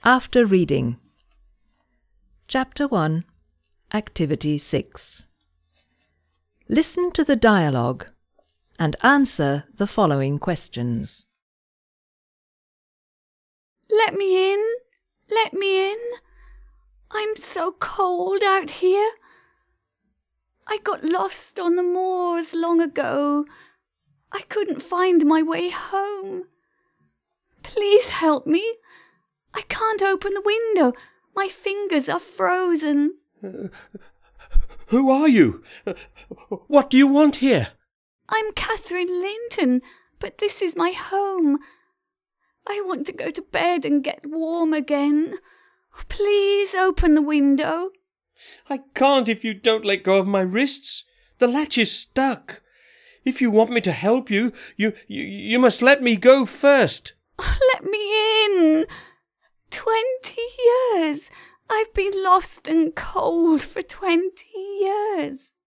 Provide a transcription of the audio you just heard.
After reading. Chapter 1, Activity 6. Listen to the dialogue and answer the following questions. Let me in. Let me in. I'm so cold out here. I got lost on the moors long ago. I couldn't find my way home. Please help me. I can't open the window. My fingers are frozen. Who are you? What do you want here? I'm Catherine Linton, but this is my home. I want to go to bed and get warm again. Please open the window. I can't if you don't let go of my wrists. The latch is stuck. If you want me to help you, you must let me go first. Let me in. 20 years. I've been lost and cold for 20 years.